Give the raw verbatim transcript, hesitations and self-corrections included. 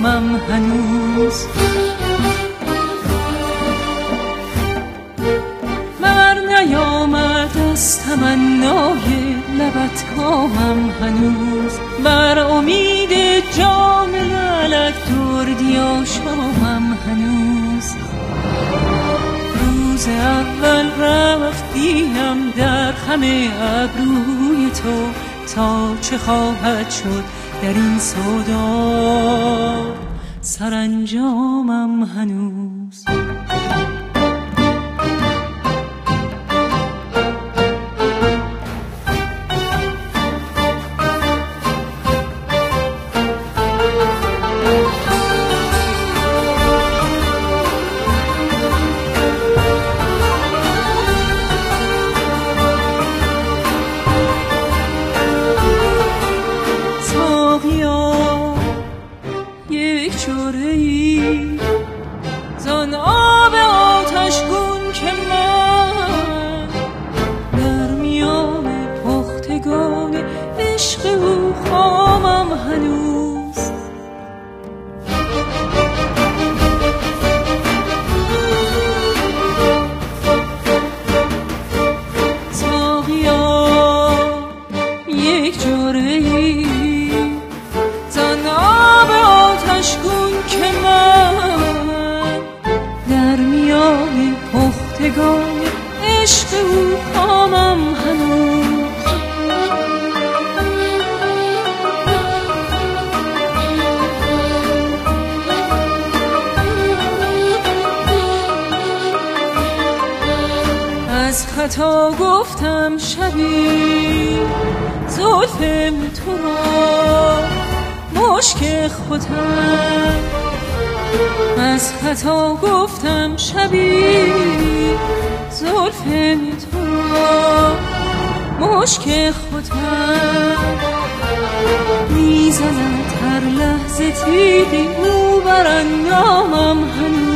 کامم هنوز. بر نیامد از تمنای لبت کامم هنوز. بر امید جام لعلت دردی آشامم هنوز. روز اول رفتیم در خم ابروی تو، تا چه خواهد شد در این سودا سرانجامم هنوز. زان آب آتشگون که من در میان پختگان عشق او خامم هنوز. ساقیا یک جرعه‌ای زان آب آتشگون که من در میان پختگان عشق او خامم هنوز. از خطا گفتم شبی زلف تو را مشک ختم. از خطا گفتم شبی زلف تو را مشک ختم. میزند هر لحظه تیغی او بر اندامم هنوز.